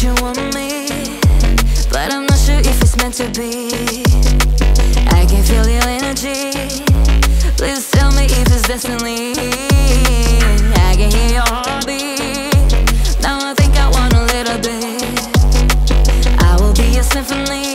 you want me, but I'm not sure if it's meant to be. I can feel your energy. Please tell me if it's destiny. I can hear your heartbeat. Now I think I want a little bit. I will be a symphony.